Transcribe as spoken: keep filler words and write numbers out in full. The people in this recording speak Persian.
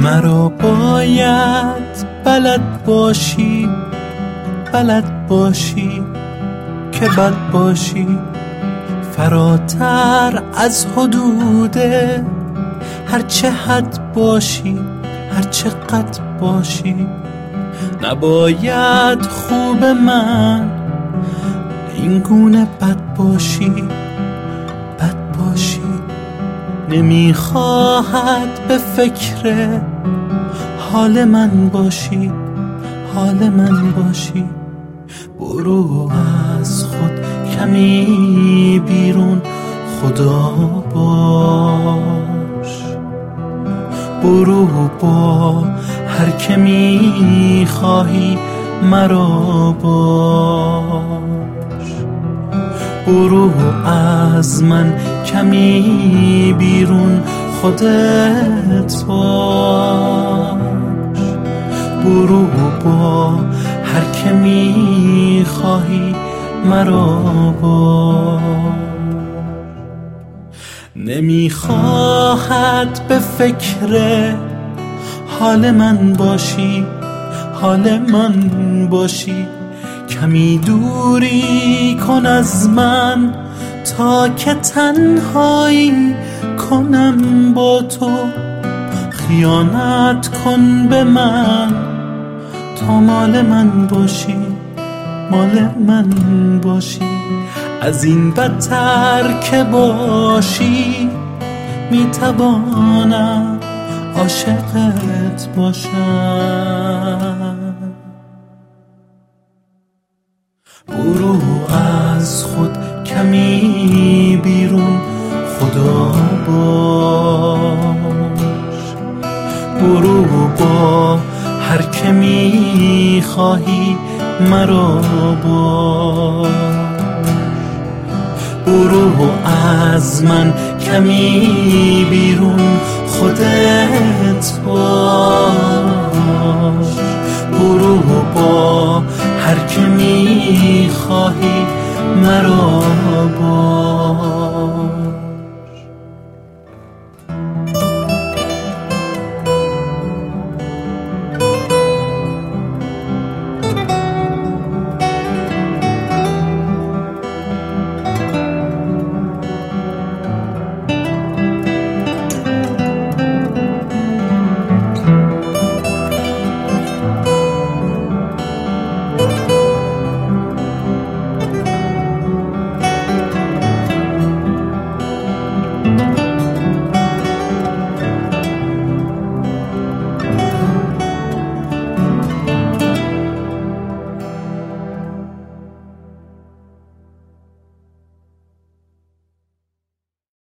مرا باید بلد باشی، بلد باشی که بد باشی، فراتر از حدود هرچه حد باشی، هرچه قد باشی. نباید خوب من این گونه بد باشی، بد باشی. نمیخواهد به فکر حال من باشی، حال من باشی. برو از خود کمی بیرون، خدا باش. برو با هر که میخواهی مرا باش. برو از من کمی بیرون، خودت باش. برو با هر که میخواهی مرا باش. نمیخواهد به فکر حال من باشی، حال من باشی. کمی دوری کن از من تا که تنهایی کنم با تو. خیانت کن به من تا مال من باشی، مال من باشی. از این بدتر که باشی میتوانم عاشقت باشم. برو از خود کمی بیرون، خدا باش. برو با هر که میخواهی مرا باش. برو از من کمی بیرون، خودت باش. برو با هر که میخواهی مرا باش.